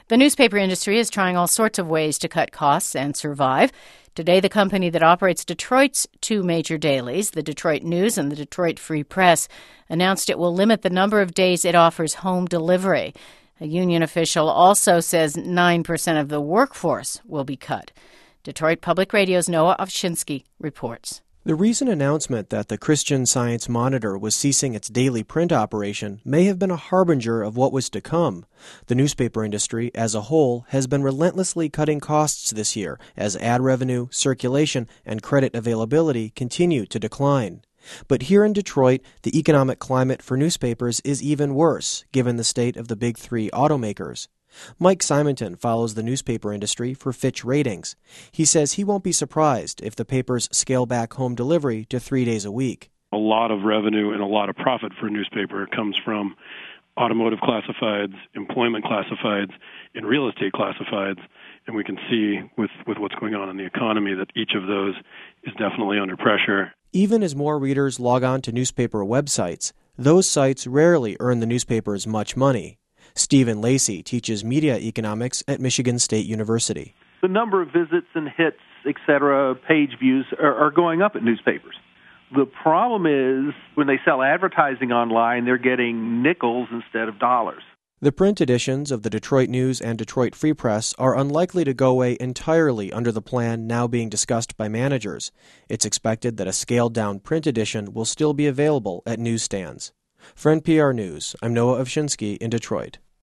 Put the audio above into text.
The newspaper industry is trying all sorts of ways to cut costs and survive. Today, the company that operates Detroit's two major dailies, the Detroit News and the Detroit Free Press, announced it will limit the number of days it offers home delivery. A union official also says 9% of the workforce will be cut. Detroit Public Radio's Noah Ovchinsky reports. The recent announcement that the Christian Science Monitor was ceasing its daily print operation may have been a harbinger of what was to come. The newspaper industry, as a whole, has been relentlessly cutting costs this year as ad revenue, circulation, and credit availability continue to decline. But here in Detroit, the economic climate for newspapers is even worse, given the state of the big three automakers. Mike Simonton follows the newspaper industry for Fitch Ratings. He says he won't be surprised if the papers scale back home delivery to 3 days a week. A lot of revenue and a lot of profit for a newspaper comes from automotive classifieds, employment classifieds, and real estate classifieds. And we can see with what's going on in the economy that each of those is definitely under pressure. Even as more readers log on to newspaper websites, those sites rarely earn the newspapers much money. Stephen Lacey teaches media economics at Michigan State University. The number of visits and hits, etc., page views are going up at newspapers. The problem is when they sell advertising online, they're getting nickels instead of dollars. The print editions of the Detroit News and Detroit Free Press are unlikely to go away entirely under the plan now being discussed by managers. It's expected that a scaled-down print edition will still be available at newsstands. For NPR News, I'm Noah Ovchinsky in Detroit.